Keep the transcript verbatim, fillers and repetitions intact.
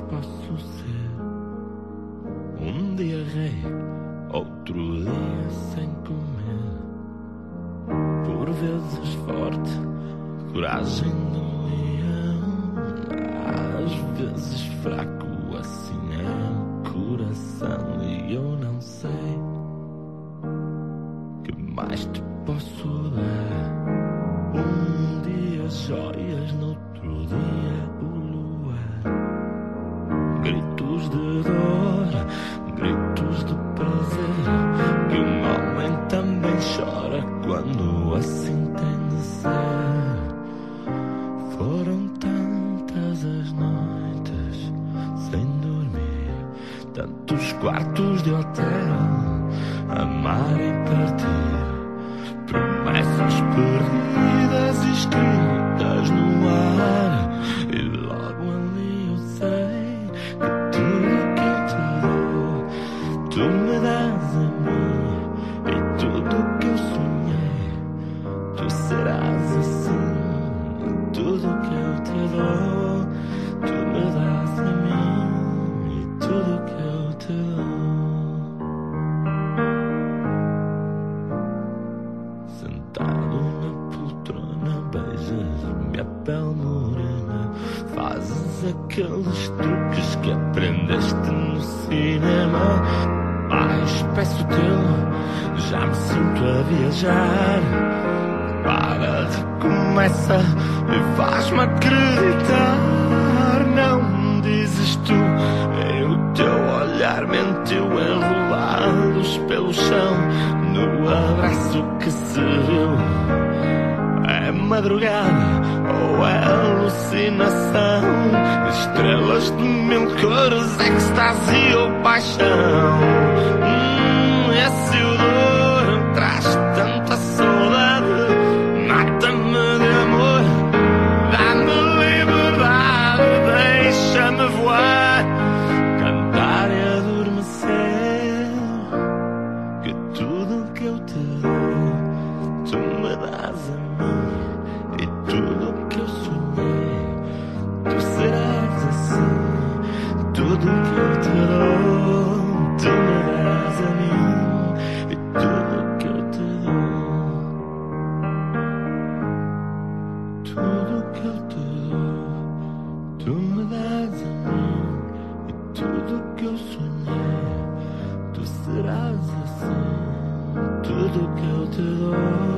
posso ser. Um dia rei, outro dia sem comer. Por vezes forte, coragem do leão. Às vezes fraco, assim é o coração. E eu não sei que mais te posso dar. Um dia joias, no outro dia o luar. Gritos de dor, gritos de prazer. Que um homem também chora quando assim tem de ser. Foram tantas as noites sem dormir, tantos quartos de hotel, amar e partir, promessas perdidas escritas no ar. E logo ali eu sei que tudo que eu te dou, tu me dás a mim. E tudo que eu sonhei, tu serás assim. E tudo que eu te dou, tu me dás a mim. E tudo que eu te dou. Sentado na poltrona, beijas minha pele morena. Fazes aqueles truques que aprendeste no cinema. Mais peço teu, já me sinto a viajar. Para, recomeça e faz-me acreditar. Não me dizes tu, é o teu olhar mentiu. Enrolados pelo chão, no abraço que se viu. É madrugada ou é alucinação? Estrelas de mil cores, êxtase ou paixão. Hum, esse odor traz tanta saudade. Mata-me de amor, dá-me liberdade, deixa-me voar, cantar e adormecer. Que tudo que eu te dou, tu me dás a mim. E tudo que eu sonhei, tu serás assim. Tudo que eu te dou, tu me dás a mim. E tudo que eu te dou, tudo que eu te dou, tu me dás a mim. E tudo que eu sonhei, tu serás assim. Tudo que eu te dou.